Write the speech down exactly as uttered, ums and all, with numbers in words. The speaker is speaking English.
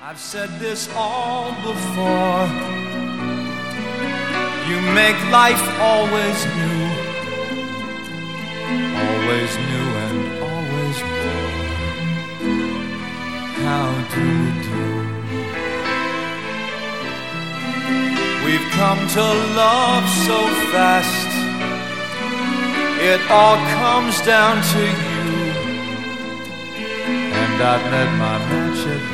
I've said this all before. You make life always new, always new and always more. How do you do? We've come to love so fast. It all comes down to you, and I've met my match at